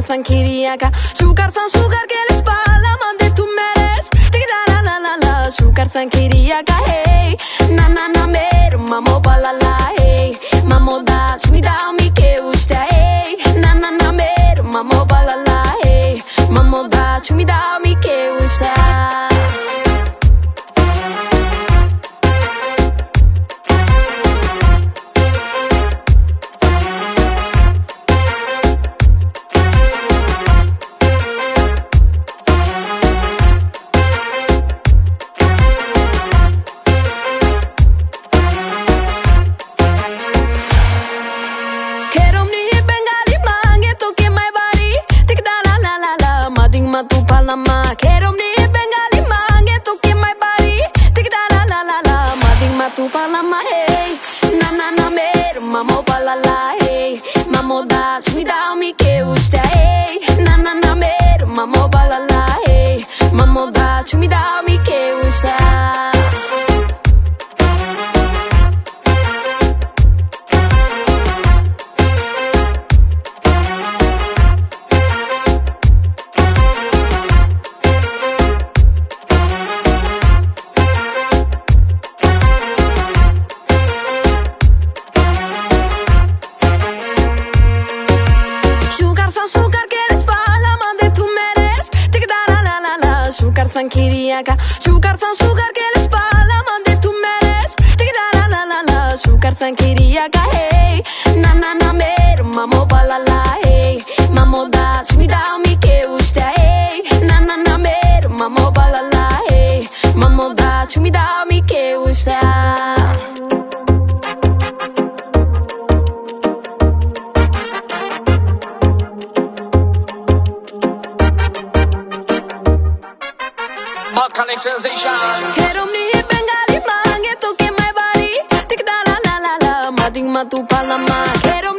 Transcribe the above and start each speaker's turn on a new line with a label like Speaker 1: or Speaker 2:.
Speaker 1: san quería acá. Sugar que la espalda, mande tú meres. Te quedará la, sugar san quería acá, hey. Na na na mer, mamo balala, hey. Mamo da, mi da mi que gusta, hey. Na na na mer, mamo balala, hey. Mamo da, mi da mi que gusta.
Speaker 2: Tu palama, quiero ni bengali mange tu que my body, tik da la, mading ma tu palama, hey, na na na mer, mamo palala, hey, mamo da, mi da mi que gusta, hey, na na na mer, mamo palala, hey, mamo da, mi da mi que gusta. San quería acá, sugar que la espalda, mande tú meres. Te quedará la, sugar san quería acá, hey. Na na na mer, mamo balala, hey. Mamo da, mi da mi que gusta, hey. Na na na mer, mamo balala, hey. Mamo da, mi da mi que gusta.
Speaker 3: Sensation.
Speaker 2: Quiero ni bengali mange tu que my body, tik da la, mading ma tu palama. Quiero